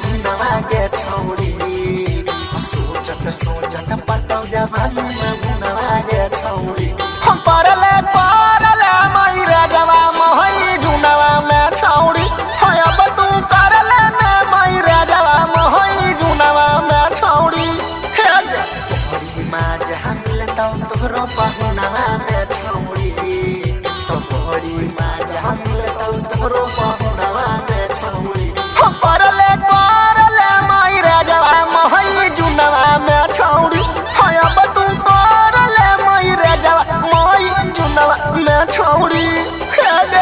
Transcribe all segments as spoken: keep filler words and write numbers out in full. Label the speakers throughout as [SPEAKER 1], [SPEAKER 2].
[SPEAKER 1] महीनवा के छौड़ी सोचत सोचत पटौ जवानी महीनवा के छौड़ी हम परले परले मैरा जवा मोहई जुनवा में छौड़ी है अब तू करले ने मैरा जवा मोहई जुनवा में छौड़ी हे बड़ी माँ जहाँ मिले तो तोहरो पहुनवा में छौड़ी तो बड़ी माँ जहाँ मिले तो तोहरो पहुनवा में छौड़ी हम परले परले मैरा जवा मोहई जुनवा में छौड़ी है अब तू परले मैरा जवा मोहई जुनवा में छौड़ी हे गे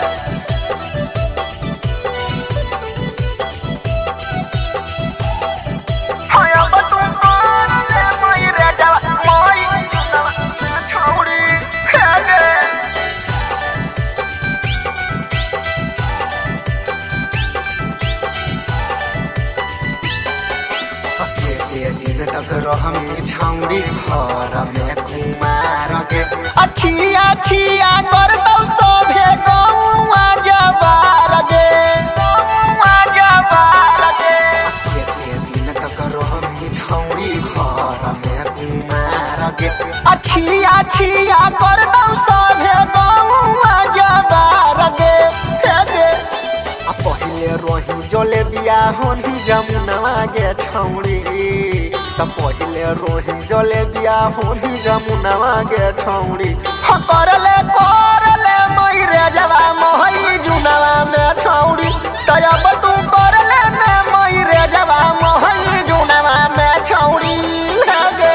[SPEAKER 1] दिन तक रहमी छौड़ी घर में कुमार के अछिया छिया कर दौ सभे गौआ जबार गे गौआ जबार गे के दिन तक रहमी छौड़ी घर में कुमार के अछिया छिया कर दौ सभे गौआ जबार गे हे गे आ पहिले रोही जोले बिया होनी जमुनवा गे छौड़ी त पहिले रोही जले बिया होनी जमुनवा गे छौड़ी हम करले करले मैरे जवा मोहई जुनवा में छौड़ी त अब तू करले ने मैरे जवा मोहई जुनवा में छौड़ी हे गे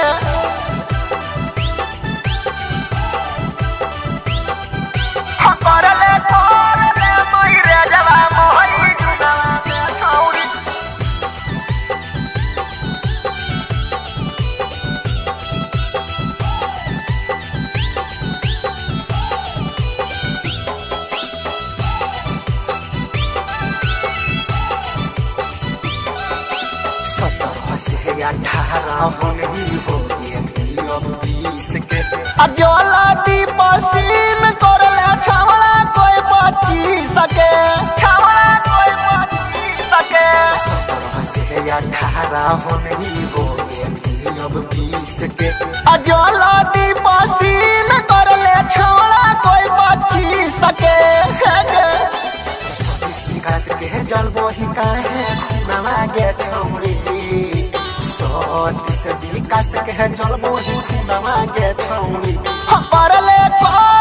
[SPEAKER 1] हम करले करले मैरे जवा मोहई जुनवा में छौड़ी अठारह होनी हो गए अब बीस के अजोला दी पसीन करले छवड़ा कोई बची सके छवड़ा कोई बची सके सत्रह से अठारह होनी हो गए अब बीस के अजोला दी पसीन करले छवड़ा कोई बची सके हे गे सतीश विकास के जल बोही काहे खुनवा गे छौड़ी सतीश विकास के जल बोही खुनवा गे छौड़ी हम परले